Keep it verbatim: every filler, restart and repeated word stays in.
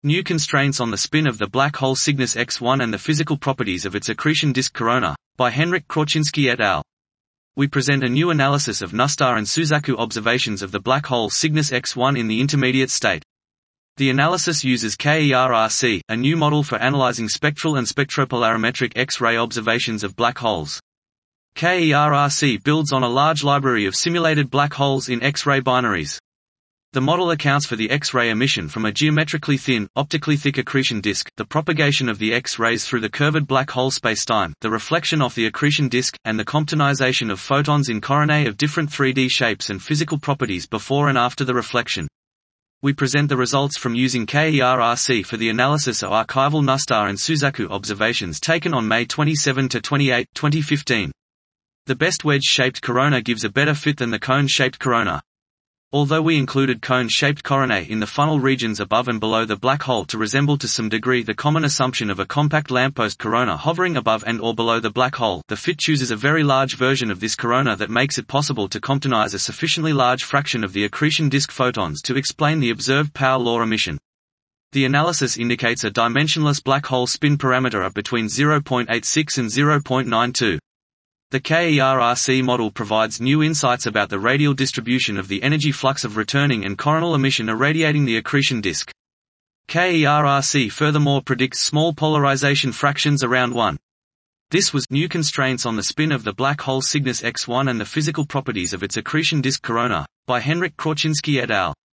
New constraints on the spin of the black hole Cygnus X one and the physical properties of its accretion disk corona, by Henryk Krawczynski et al. We present a new analysis of Nustar and Suzaku observations of the black hole Cygnus X one in the intermediate state. The analysis uses K E R R C, a new model for analyzing spectral and spectropolarimetric X-ray observations of black holes. K E R R C builds on a large library of simulated black holes in X-ray binaries. The model accounts for the X-ray emission from a geometrically thin, optically thick accretion disk, the propagation of the X-rays through the curved black hole spacetime, the reflection off the accretion disk, and the Comptonization of photons in coronae of different three D shapes and physical properties before and after the reflection. We present the results from using K E R R C for the analysis of archival Nustar and Suzaku observations taken on May twenty-seventh to twenty-eighth, twenty fifteen. The best wedge-shaped corona gives a better fit than the cone-shaped corona. Although we included cone-shaped coronae in the funnel regions above and below the black hole to resemble to some degree the common assumption of a compact lamppost corona hovering above and or below the black hole, the fit chooses a very large version of this corona that makes it possible to comptonize a sufficiently large fraction of the accretion disk photons to explain the observed power law emission. The analysis indicates a dimensionless black hole spin parameter of between zero point eight six and zero point nine two. The K E R R C model provides new insights about the radial distribution of the energy flux of returning and coronal emission irradiating the accretion disk. K E R R C furthermore predicts small polarization fractions around one. This was New Constraints on the Spin of the Black Hole Cygnus X one and the Physical Properties of its Accretion Disk Corona, by Henryk Krawczynski et al.